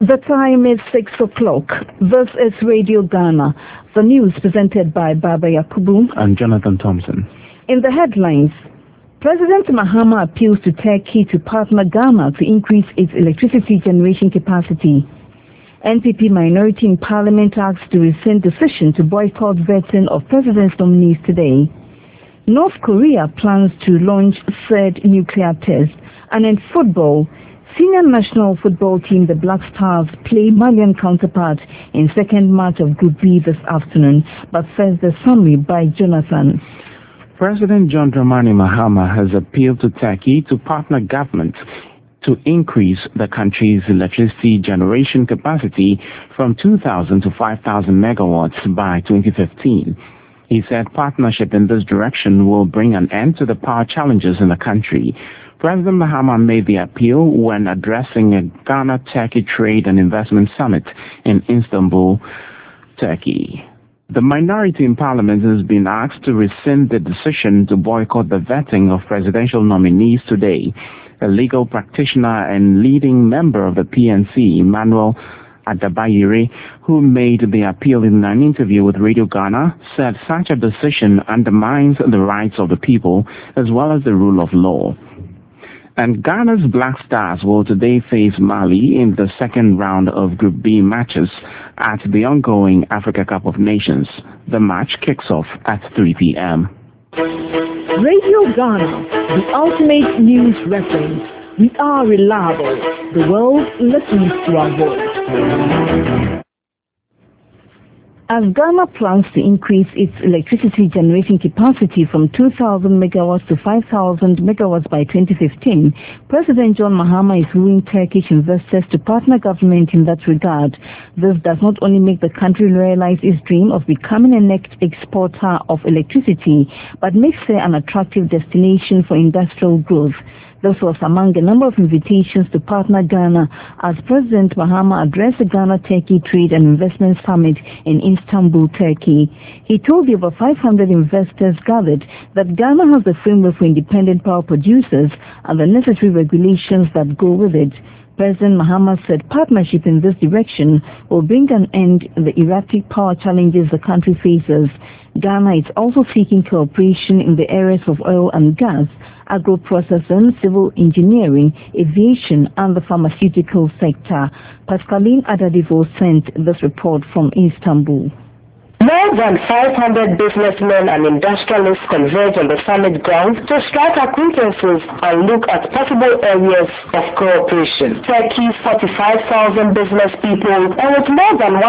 The time is 6 o'clock. This is Radio Ghana. The news presented by Baba Yakubu and Jonathan Thompson. In the headlines, President Mahama appeals to Turkey to partner Ghana to increase its electricity generation capacity. NPP minority in Parliament asks to rescind decision to boycott vetting of president's nominees today. North Korea plans to launch third nuclear test. And in football, senior national football team the Black Stars play Malian counterpart in second match of Group B this afternoon. But first, the summary by Jonathan. President John Dramani Mahama has appealed to Turkey to partner government to increase the country's electricity generation capacity from 2,000 to 5,000 megawatts by 2015. He said partnership in this direction will bring an end to the power challenges in the country. President Mahama made the appeal when addressing a Ghana-Turkey Trade and Investment Summit in Istanbul, Turkey. The minority in Parliament has been asked to rescind the decision to boycott the vetting of presidential nominees today. A legal practitioner and leading member of the PNC, Emmanuel Adabayire, who made the appeal in an interview with Radio Ghana, said such a decision undermines the rights of the people as well as the rule of law. And Ghana's Black Stars will today face Mali in the second round of Group B matches at the ongoing Africa Cup of Nations. The match kicks off at 3 p.m. Radio Ghana, the ultimate news reference. We are reliable. The world listens to our voice. As Ghana plans to increase its electricity generation capacity from 2,000 megawatts to 5,000 megawatts by 2015, President John Mahama is wooing Turkish investors to partner government in that regard. This does not only make the country realize its dream of becoming a net exporter of electricity, but makes it an attractive destination for industrial growth. This was among a number of invitations to partner Ghana as President Mahama addressed the Ghana-Turkey Trade and Investment Summit in Istanbul, Turkey. He told the over 500 investors gathered that Ghana has the framework for independent power producers and the necessary regulations that go with it. President Mahama said partnership in this direction will bring an end to the erratic power challenges the country faces. Ghana is also seeking cooperation in the areas of oil and gas, agro-processing, civil engineering, aviation, and the pharmaceutical sector. Pascaline Adadivo sent this report from Istanbul. More than 500 businessmen and industrialists converge on the summit grounds to strike acquaintances and look at possible areas of cooperation. Turkey's 45,000 business people and with more than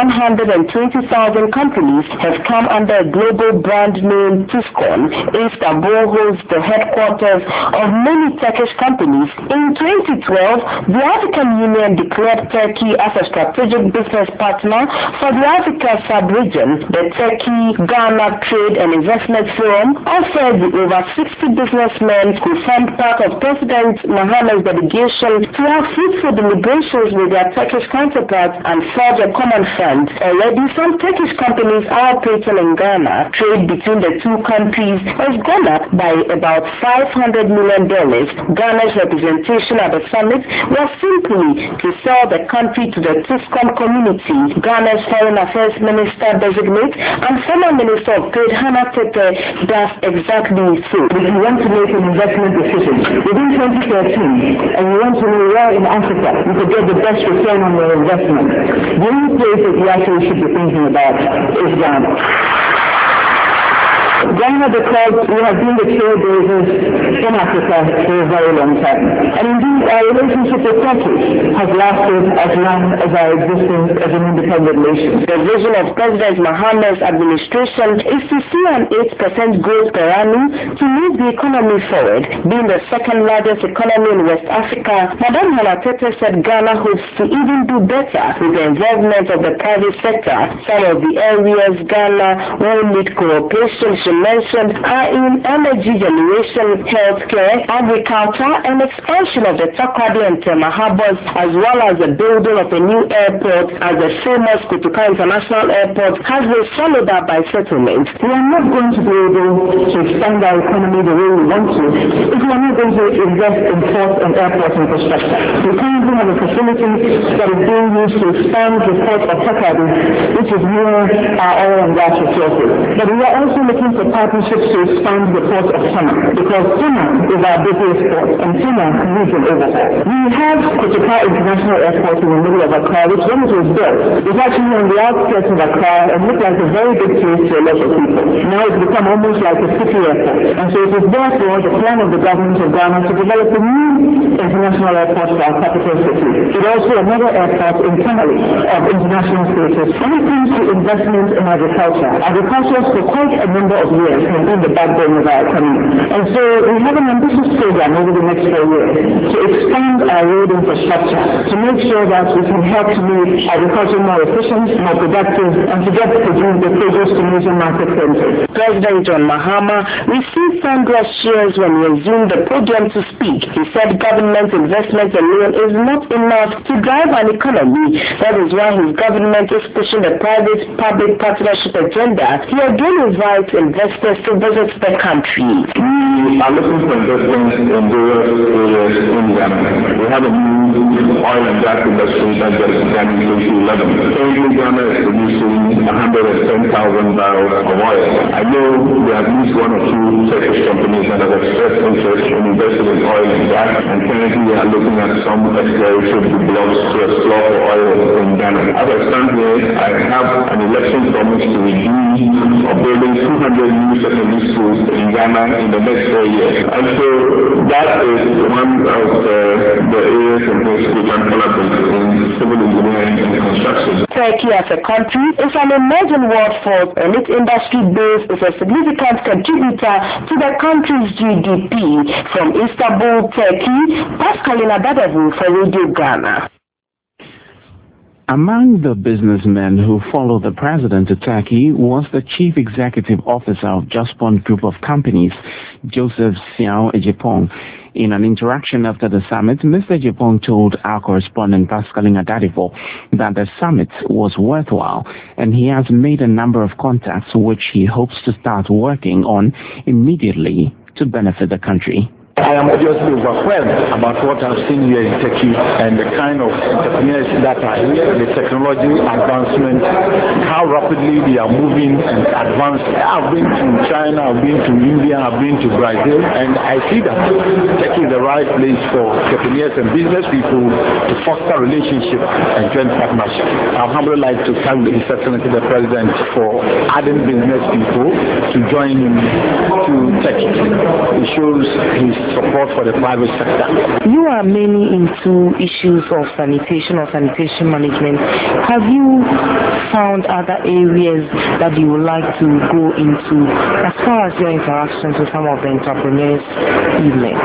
120,000 companies have come under a global brand name Tiscon. Istanbul holds the headquarters of many Turkish companies. In 2012, the African Union declared Turkey as a strategic business partner for the Africa sub-region. The Turkey-Ghana Trade and Investment Forum offered the over 60 businessmen who formed part of President Mahama's delegation to have fruitful deliberations with their Turkish counterparts and forge a common front. Already, some Turkish companies are operating in Ghana. Trade between the two countries has gone up by about $500 million. Ghana's representation at the summit was simply to sell the country to the Tiscon community. Ghana's Foreign Affairs Minister designate and former Minister of Trade Hannah Tepe does exactly so. If you want to make an investment decision within 2013 and you want to know where in Africa you could get the best return on your investment, the only place that you actually should be thinking about is Ghana. Ghana, because we have been the trailblazers in Africa for a very long time. And indeed, our relationship with Turkey has lasted as long as our existence as an independent nation. The vision of President Mahama's administration is to see an 8% growth per annum to move the economy forward. Being the second largest economy in West Africa, Madam Hannah Tepe said Ghana hopes to even do better with the involvement of the private sector. Some of the areas Ghana will need cooperation should mentioned are in energy generation, healthcare, agriculture, and expansion of the Takoradi and Tema harbors, as well as the building of a new airport, as the famous Kotoka International Airport has been swallowed up by settlement. We are not going to be able to expand our economy the way we want to if we are not going to invest in port and airport infrastructure. We currently have a facility that is being used to expand the port of Takoradi, which is near our oil and gas resources. But we are also looking for partnerships to expand the port of Tema, because Tema is our busiest port and Tema needs an overhaul. We have Kotoka International Airport in the middle of Accra, which when it was built, was actually on the outskirts of Accra and looked like a very big place to a lot of people. Now it's become almost like a city airport. And so it is therefore the plan of the government of Ghana to develop a new international airport for our capital city. It also another airport internally of international status. When it comes to investment in agriculture for quite a number of years has been the backbone of our economy. And so we have an ambitious program over the next 4 years to expand our road infrastructure, to make sure that we can help to make agriculture more efficient, more productive, and to get the produce to major market centers. President John Mahama received thunderous cheers when he assumed the podium to speak. He said government investment alone is not enough to drive an economy. That is why his government is pushing the private-public partnership agenda. He again invites investors to visit the country. We are looking for investments in various areas in Ghana. We have a new oil and gas industry that just began in 2011. Currently, Ghana is producing 110,000 barrels of oil. I know there are at least one or two Turkish companies that have expressed interest in investing in oil and gas, and currently we are looking at some exploratory blocks to explore for oil in Ghana. As I stand here, I have an election promise to redeem of building 200 new secondary schools in Ghana in the next 4 years. And so that is one of the areas in which we can collaborate in civil engineering and construction. Turkey as a country is an emerging workforce, and its industry base is a significant contributor to the country's GDP. From Istanbul, Turkey, Pascaline Adadevu for Radio Ghana. Among the businessmen who followed the president to Turkey was the chief executive officer of Jospon Group of Companies, Joseph Siao Ejipong. In an interaction after the summit, Mr. Ejipong told our correspondent Pascaline Adadevu that the summit was worthwhile and he has made a number of contacts which he hopes to start working on immediately to benefit the country. I am obviously overwhelmed about what I've seen here in Turkey and the kind of entrepreneurs that are here, the technology advancement, how rapidly they are moving and advancing. I've been to China, I've been to India, I've been to Brazil, and I see that Turkey is the right place for entrepreneurs and business people to foster relationships and joint partnership. I'd humbly like to thank His Excellency the President for adding business people to join him to Turkey. It shows his support for the private sector. You are mainly into issues of sanitation or sanitation management. Have you found other areas that you would like to go into as far as your interactions with some of the entrepreneurs you've met?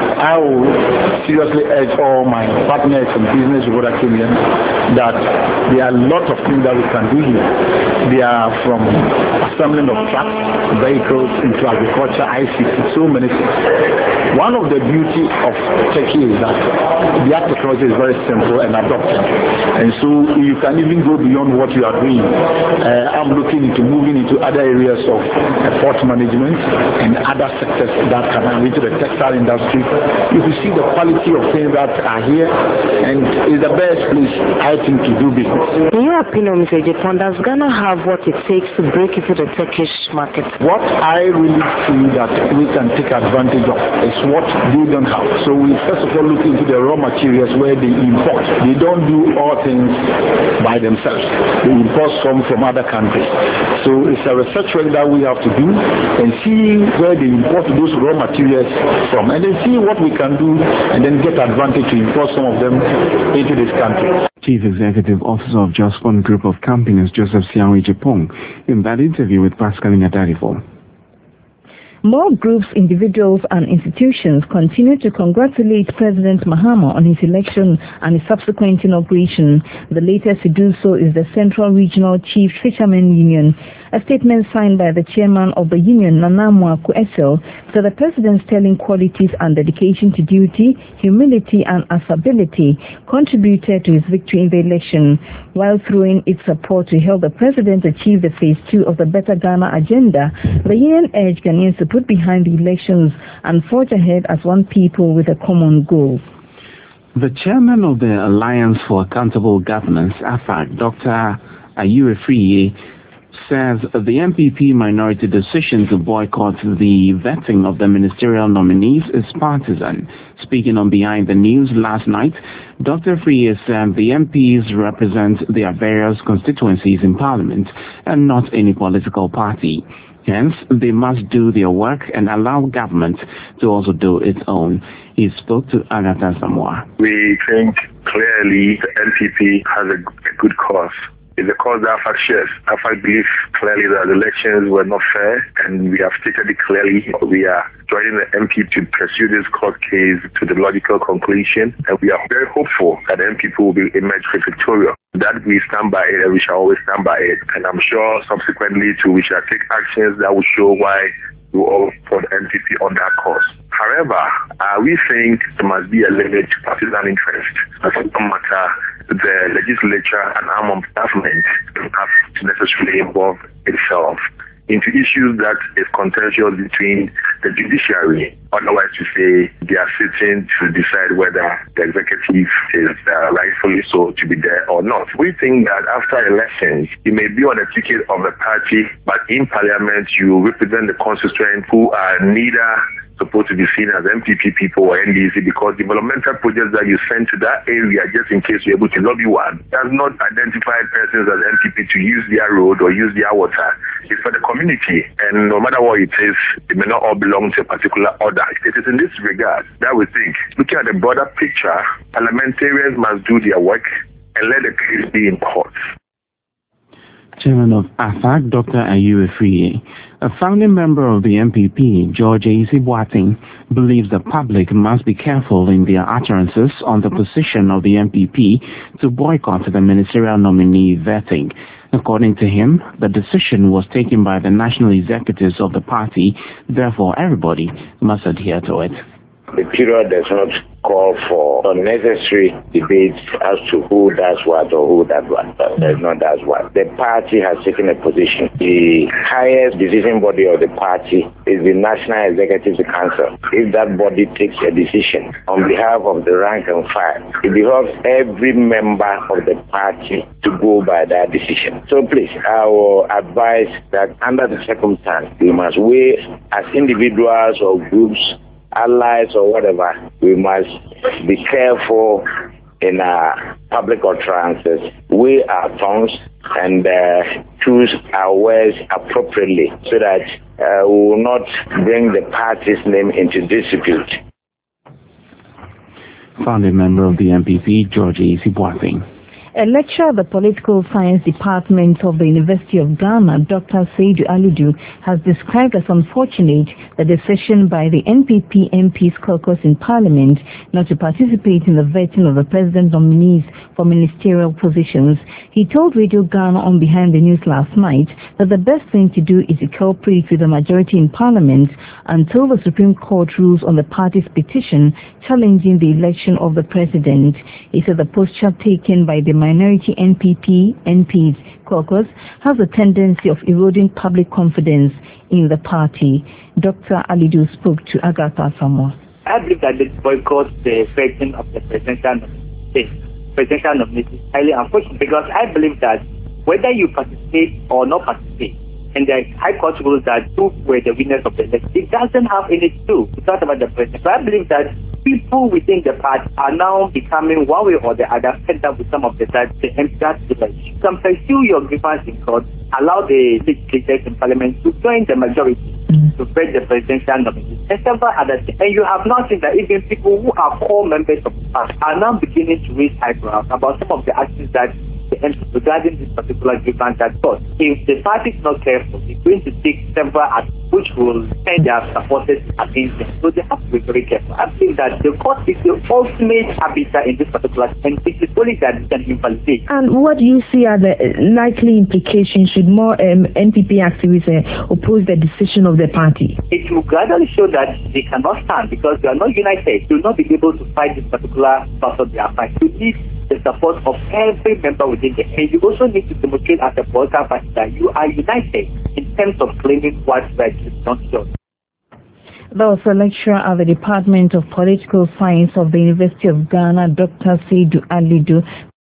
I will seriously urge all my partners in business with other Kenyans that there are a lot of things that we can do here. They are from assembling of trucks, vehicles, into agriculture, ICT, so many things. One of the beauty of Turkey is that their technology is very simple and adopted, and so you can even go beyond what you are doing. I'm looking into moving into other areas of port management and other sectors that can into the textile industry. You can see the quality of things that are here, and it's the best place, I think, to do business. In your opinion, Mr. Ejipong, does Ghana have what it takes to break into the Turkish market? What I really see that we can take advantage of is what they don't have. So we first of all look into the raw materials where they import. They don't do all things by themselves. They import some from other countries. So it's a research work that we have to do and see where they import those raw materials from, and then see what we can do and then get advantage to import some of them into this country. Chief Executive Officer of Jospon Group of Companies, Joseph Siao Ejipong, in that interview with Pascaline Adadevu. More groups, individuals and institutions continue to congratulate President Mahama on his election and his subsequent inauguration. The latest to do so is the Central Regional Chief Fishermen Union. A statement signed by the chairman of the union, Nana Mwaku Esel, said the president's sterling qualities and dedication to duty, humility and affability contributed to his victory in the election. While throwing its support to help the president achieve the phase 2 of the Better Ghana agenda, the union urged Ghanaians to put behind the elections and forge ahead as one people with a common goal. The chairman of the Alliance for Accountable Governance, AFAG, Dr. Ayew Afriyie, says the MPP minority decision to boycott the vetting of the ministerial nominees is partisan. Speaking on Behind the News last night, Dr. Afriyie said the MPs represent their various constituencies in Parliament and not any political party. Hence, they must do their work and allow government to also do its own. He spoke to Agatha Samoa. We think clearly the NPP has a good cause. It's a cause that AFAG shares. AFAG believes clearly that the elections were not fair, and we have stated it clearly. We are joining the MP to pursue this court case to the logical conclusion, and we are very hopeful that the MPP will emerge victorious. That we stand by it, and we shall always stand by it. And I'm sure subsequently too, we shall take actions that will show why we all put NPP on that course. However, we think there must be a limit to partisan interest. As no matter the legislature and arm of government don't have to necessarily involve itself into issues that is contentious between the judiciary. Otherwise, to say they are sitting to decide whether the executive is rightfully so to be there or not. We think that after elections, you may be on a ticket of a party, but in parliament, you represent the constituents who are neither supposed to be seen as MPP people or NDC, because developmental projects that you send to that area just in case you're able to lobby one does not identify persons as MPP to use their road or use their water. It's for the community, and no matter what it is, it may not all belong to a particular order. It is in this regard that we think, looking at the broader picture, parliamentarians must do their work and let the case be in court. Chairman of AFAG, Dr. Ayew Afriyie, a founding member of the MPP, George Boateng, believes the public must be careful in their utterances on the position of the MPP to boycott the ministerial nominee vetting. According to him, the decision was taken by the national executives of the party, therefore everybody must adhere to it. The period does not call for unnecessary debates as to who does what or who does what. Does not does what. The party has taken a position. The highest decision body of the party is the National Executive Council. If that body takes a decision on behalf of the rank and file, it behoves every member of the party to go by that decision. So please, I will advise that under the circumstance, we must weigh as individuals or groups, allies or whatever, we must be careful in our public utterances, weigh our tongues and choose our words appropriately so that we will not bring the party's name into dispute. Founding member of the MPP, George Boateng. A lecturer at the Political Science Department of the University of Ghana, Dr. Seydou Alidu, has described as unfortunate the decision by the NPP MPs caucus in Parliament not to participate in the vetting of the president nominees for ministerial positions. He told Radio Ghana on Behind the News last night that the best thing to do is to cooperate with the majority in Parliament until the Supreme Court rules on the party's petition challenging the election of the president. He said the posture taken by the minority MPs caucus has a tendency of eroding public confidence in the party. Dr. Alidu spoke to Agatha Samoa. I believe that the boycott the vetting of the presidential nominee is highly unfortunate, because I believe that whether you participate or not participate, and the High Court rules that who were the winners of the election, it doesn't have any to do. It's not about the president. So I believe that people within the party are now becoming one way or the other fed up with some of the MPs. Some pursue your grievance in court, allow the legislators in parliament to join the majority to vet the presidential nominee, and several other things. And you have not seen that even people who are core members of the party are now beginning to raise eyebrows about some of the actions that the MPs regarding this particular grievance that thought. If the party is not careful, it's going to take several actions which will send their supporters against them. So they have to be very careful. I think that the court is the ultimate arbiter in this particular case, and it is only that it can invalidate. And what do you see are the likely implications should more NPP activists oppose the decision of the party? It will gradually show that they cannot stand because they are not united. They will not be able to fight this particular battle they are fighting. You need the support of every member within the and you also need to demonstrate as a political party that you are united in terms of claiming what's right is not yours. There was a lecturer at the Department of Political Science of the University of Ghana, Dr. Seydou Alidu.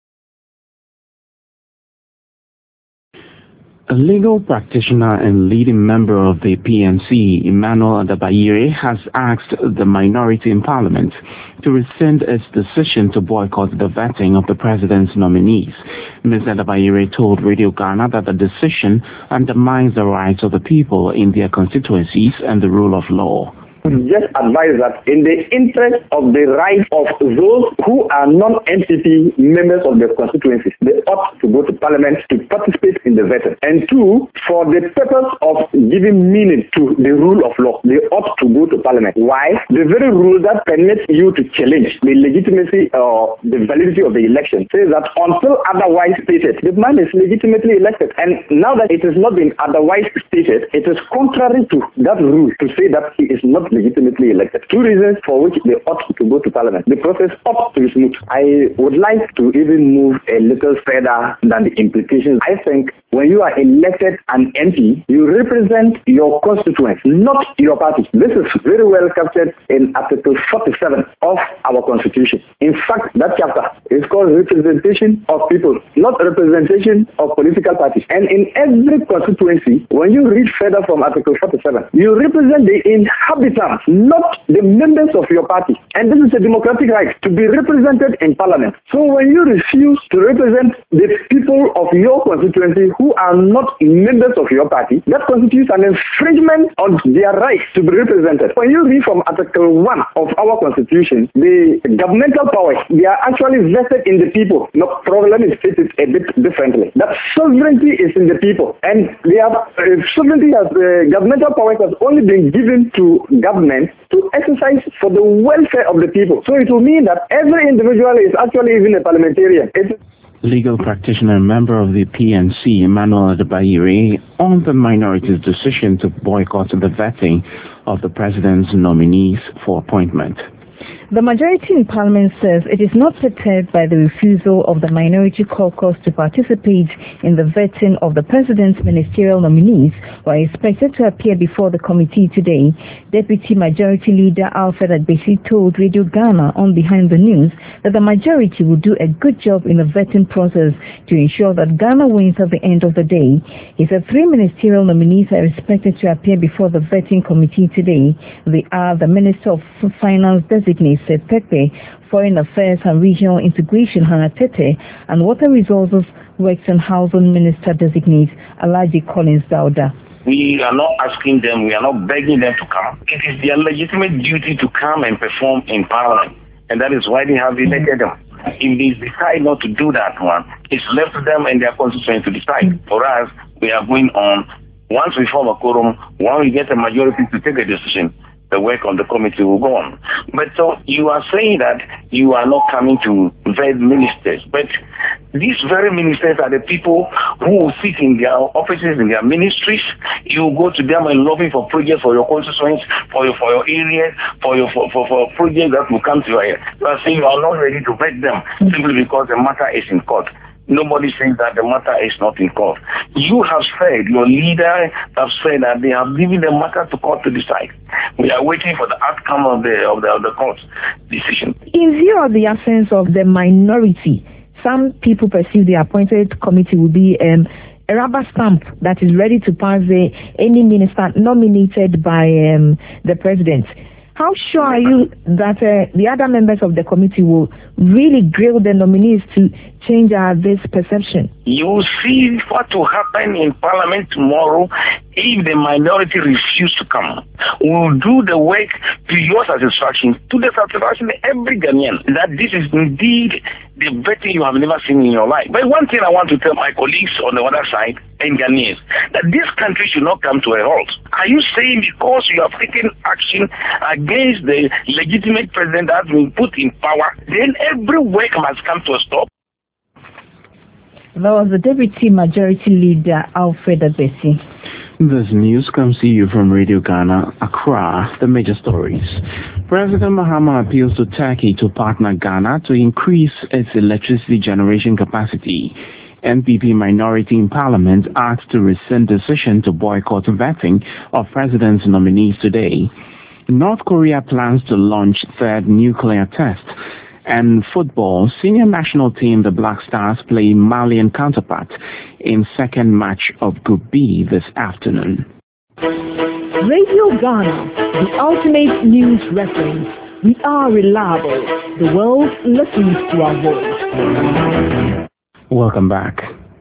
A legal practitioner and leading member of the PNC, Emmanuel Adabayire, has asked the minority in parliament to rescind its decision to boycott the vetting of the president's nominees. Ms. Adabayire told Radio Ghana that the decision undermines the rights of the people in their constituencies and the rule of law. Just advise that in the interest of the rights of those who are non-NPP members of the constituencies, they ought to go to parliament to participate in the vetting. And two, for the purpose of giving meaning to the rule of law, they ought to go to parliament. Why? The very rule that permits you to challenge the legitimacy or the validity of the election says that until otherwise stated, the man is legitimately elected. And now that it has not been otherwise stated, it is contrary to that rule to say that he is not legitimately elected. Two reasons for which they ought to go to parliament. The process ought to be smooth. I would like to even move a little further than the implications. I think when you are elected an MP, you represent your constituents, not your party. This is very well captured in Article 47 of our Constitution. In fact, that chapter is called representation of people, not representation of political parties. And in every constituency, when you read further from Article 47, you represent the inhabitants, not the members of your party. And this is a democratic right to be represented in parliament. So when you refuse to represent the people of your constituency who are not members of your party, that constitutes an infringement on their right to be represented. When you read from Article 1 of our Constitution, the governmental powers, they are actually vested in the people. The problem is stated a bit differently. That sovereignty is in the people. And they have sovereignty as governmental powers has only been given to government to exercise for the welfare of the people. So it will mean that every individual is actually even a parliamentarian. Legal practitioner and member of the PNC, Emmanuel Adabayire, on the minority's decision to boycott the vetting of the president's nominees for appointment. The majority in Parliament says it is not perturbed by the refusal of the minority caucus to participate in the vetting of the president's ministerial nominees, who are expected to appear before the committee today. Deputy Majority Leader Alfred Agbesi told Radio Ghana on Behind the News that the majority will do a good job in the vetting process to ensure that Ghana wins at the end of the day. He said 3 ministerial nominees are expected to appear before the vetting committee today. They are the Minister of Finance designate Seth Pepe, Foreign Affairs and Regional Integration Hannah Tete, and Water Resources, Works and Housing Minister designate Alhaji Collins Dauda. We are not asking them, we are not begging them to come. It is their legitimate duty to come and perform in Parliament, and that is why they have elected them. If they decide not to do that one, it's left to them and their constituents to decide. For us, we are going on. Once we form a quorum, when we get a majority to take a decision, the work on the committee will go on. But so you are saying that you are not coming to vet ministers, but these very ministers are the people who sit in their offices, in their ministries. You go to them and lobby for projects for your constituents, for your area, for projects that will come to your area. You are saying you are not ready to vet them simply because the matter is in court. Nobody says that the matter is not in court. You have said, your leader have said that they have given the matter to court to decide. We are waiting for the outcome of the court's decision. In view of the absence of the minority, some people perceive the appointed committee will be a rubber stamp that is ready to pass any minister nominated by the president. How sure are you that the other members of the committee will really grill the nominees to change this perception? You see what will happen in Parliament tomorrow if the minority refuse to come. We will do the work to your satisfaction, to the satisfaction of every Ghanaian, that this is indeed the vetting you have never seen in your life. But one thing I want to tell my colleagues on the other side and Ghanaians, that this country should not come to a halt. Are you saying because you have taken action against the legitimate president that has been put in power, then every work must come to a stop? That was the Deputy Majority Leader, Alfred Abesi. This news comes to you from Radio Ghana, Accra. The major stories. President Mahama appeals to Turkey to partner Ghana to increase its electricity generation capacity. NPP minority in Parliament asked to rescind decision to boycott vetting of president's nominees today. North Korea plans to launch third nuclear test. And football, senior national team the Black Stars play Malian counterpart in second match of Group B this afternoon. Radio Ghana, the ultimate news reference. We are reliable. The world listens to our voice. Welcome back.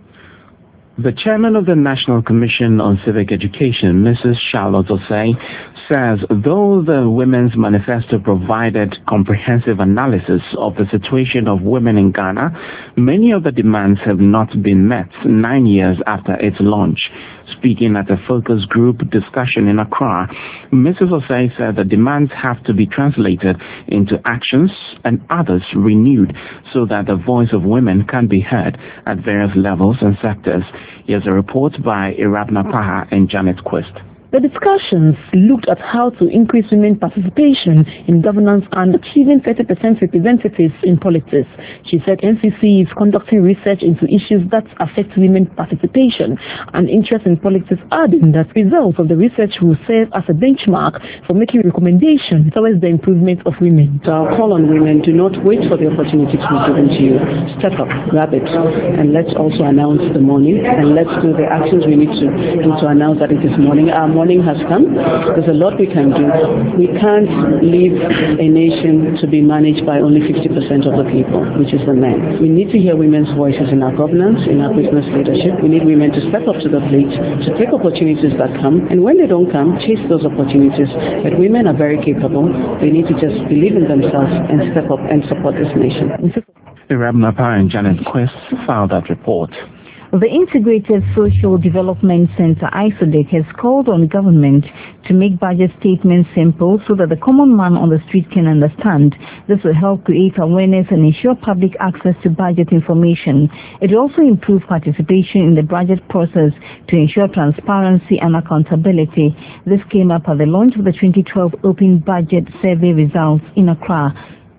The chairman of the National Commission on Civic Education, Mrs. Charlotte Osei, says though the Women's Manifesto provided comprehensive analysis of the situation of women in Ghana, many of the demands have not been met 9 years after its launch. Speaking at a focus group discussion in Accra, Mrs. Osei said the demands have to be translated into actions and others renewed so that the voice of women can be heard at various levels and sectors. Here's a report by Irabna Paha and Janet Quest. The discussions looked at how to increase women participation in governance and achieving 30% representatives in politics. She said NCC is conducting research into issues that affect women participation and interest in politics, adding that results of the research will serve as a benchmark for making recommendations towards the improvement of women. So our call on women, do not wait for the opportunity to be given to you. Step up, grab it, and let's also announce the morning, and let's do the actions we need to do to announce that it is morning. Our morning has come. There's a lot we can do. We can't leave a nation to be managed by only 50% of the people, which is the men. We need to hear women's voices in our governance, in our business leadership. We need women to step up to the plate, to take opportunities that come, and when they don't come, chase those opportunities. But women are very capable. They need to just believe in themselves and step up and support this nation. Irabna Paha and Janet Quest filed that report. The Integrated Social Development Center, ISODEC, has called on government to make budget statements simple so that the common man on the street can understand. This will help create awareness and ensure public access to budget information. It will also improve participation in the budget process to ensure transparency and accountability. This came up at the launch of the 2012 Open Budget Survey results in Accra.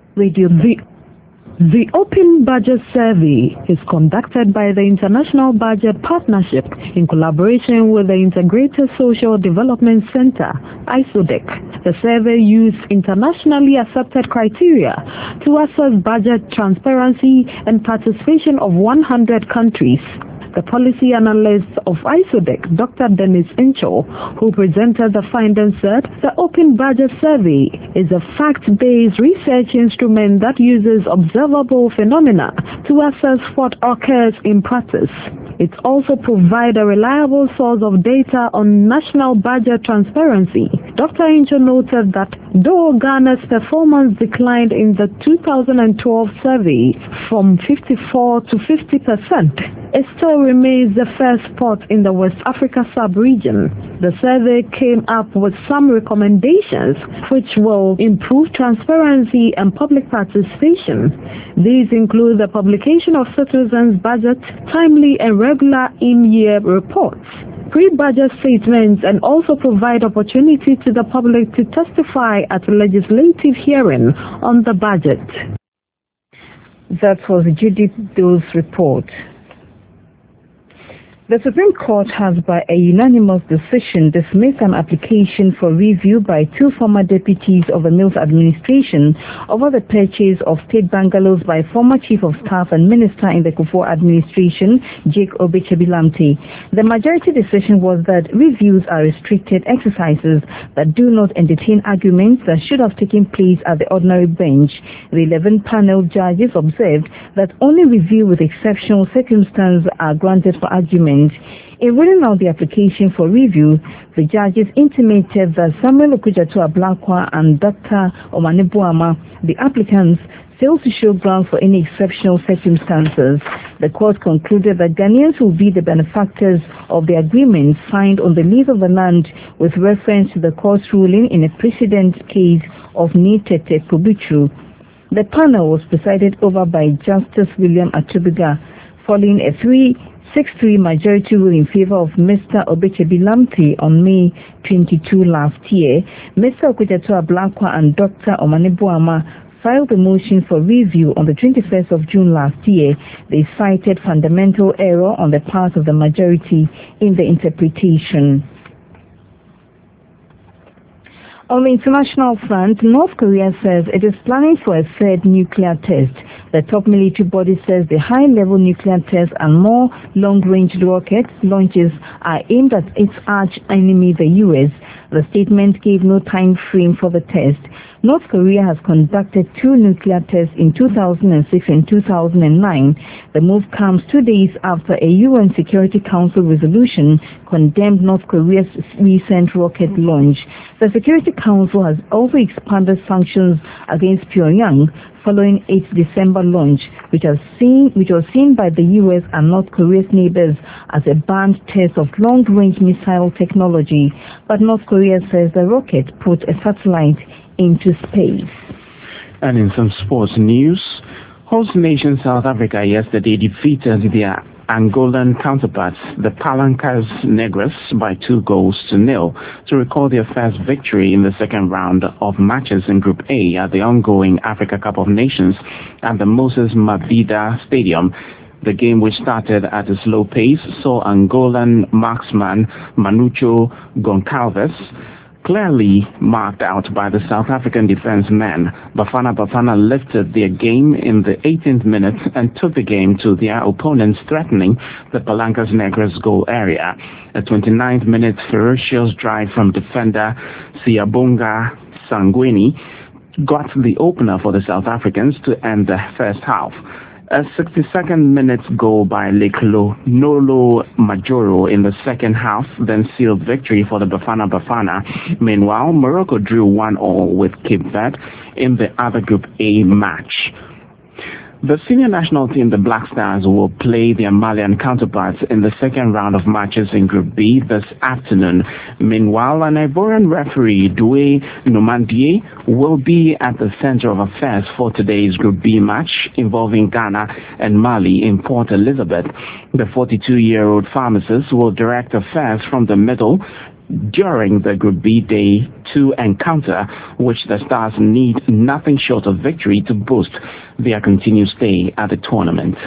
The Open Budget Survey is conducted by the International Budget Partnership in collaboration with the Integrated Social Development Center, ISODEC. The survey used internationally accepted criteria to assess budget transparency and participation of 100 countries. The policy analyst of ISODEC, Dr. Dennis Incho, who presented the findings, said the Open Budget Survey is a fact-based research instrument that uses observable phenomena to assess what occurs in practice. It also provides a reliable source of data on national budget transparency. Dr. Incho noted that though Ghana's performance declined in the 2012 survey from 54 to 50%, it still remains the first spot in the West Africa sub-region. The survey came up with some recommendations which will improve transparency and public participation. These include the publication of citizens' budgets, timely and regular in-year reports, pre-budget statements, and also provide opportunity to the public to testify at a legislative hearing on the budget. That was Judith Doe's report. The Supreme Court has, by a unanimous decision, dismissed an application for review by two former deputies of the Mills administration over the purchase of state bungalows by former Chief of Staff and Minister in the Kufuor administration, Jake Obechebi-Lamte. The majority decision was that reviews are restricted exercises that do not entertain arguments that should have taken place at the ordinary bench. The 11-panel judges observed that only review with exceptional circumstances are granted for argument. In ruling out the application for review, the judges intimated that Samuel Okudzeto-Ablakwa and Dr. Omane Boamah, the applicants, failed to show grounds for any exceptional circumstances. The court concluded that Ghanaians will be the benefactors of the agreement signed on the lease of the land with reference to the court's ruling in a precedent case of Nitete Pobutru. The panel was presided over by Justice William Atubiga, following a 6-3 majority rule in favor of Mr. Obechebi-Lamte on May 22 last year. Mr. Okudzeto-Ablakwa and Dr. Omane Boamah filed a motion for review on the 21st of June last year. They cited fundamental error on the part of the majority in the interpretation. On the international front, North Korea says it is planning for a third nuclear test. The top military body says the high-level nuclear tests and more long-range rocket launches are aimed at its arch-enemy, the U.S. The statement gave no time frame for the test. North Korea has conducted 2 nuclear tests in 2006 and 2009. The move comes 2 days after a UN Security Council resolution condemned North Korea's recent rocket launch. The Security Council has also expanded sanctions against Pyongyang following its December launch, which was seen by the U.S. and North Korea's neighbors as a banned test of long-range missile technology. But North Korea says the rocket put a satellite into space. And in some sports news, host nation South Africa yesterday defeated their Angolan counterparts, the Palancas Negras, by 2-0 to record their first victory in the second round of matches in Group A at the ongoing Africa Cup of Nations at the Moses Mabhida Stadium. The game, which started at a slow pace, saw Angolan marksman Manucho Goncalves clearly marked out by the South African defenseman. Bafana lifted their game in the 18th minute and took the game to their opponents, threatening the Palancas Negras goal area. A 29th minute ferocious drive from defender Siyabonga Sangweni got the opener for the South Africans to end the first half. A 62nd minute goal by Leklo Nolo Majoro in the second half then sealed victory for the Bafana. Meanwhile, Morocco drew 1-1 with Cape Verde in the other Group A match. The senior national team, the Black Stars, will play their Malian counterparts in the second round of matches in Group B this afternoon. Meanwhile, an Ivorian referee, Doué Nomandie, will be at the center of affairs for today's Group B match involving Ghana and Mali in Port Elizabeth. The 42-year-old pharmacist will direct affairs from the middle during the Group B Day 2 encounter, which the Stars need nothing short of victory to boost their continued stay at the tournament.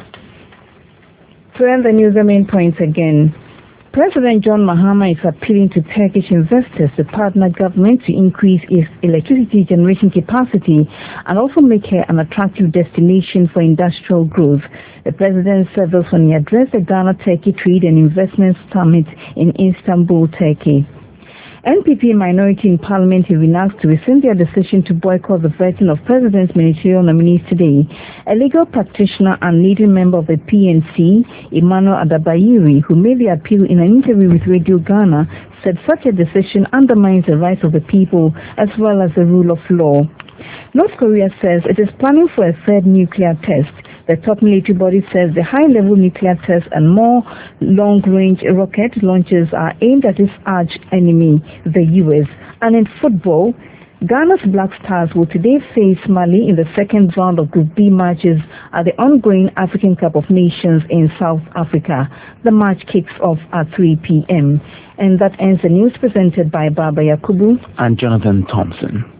To end the news, the main points again. President John Mahama is appealing to Turkish investors to partner government to increase its electricity generation capacity and also make it an attractive destination for industrial growth. The president said this when he addressed the Ghana-Turkey Trade and Investment Summit in Istanbul, Turkey. NPP minority in Parliament have been asked to rescind their decision to boycott the vetting of President's ministerial nominees today. A legal practitioner and leading member of the PNC, Emmanuel Adabayiri, who made the appeal in an interview with Radio Ghana, said such a decision undermines the rights of the people as well as the rule of law. North Korea says it is planning for a third nuclear test. The top military body says the high-level nuclear tests and more long-range rocket launches are aimed at its arch-enemy, the U.S. And in football, Ghana's Black Stars will today face Mali in the second round of Group B matches at the ongoing African Cup of Nations in South Africa. The match kicks off at 3 p.m. And that ends the news presented by Baba Yakubu and Jonathan Thompson.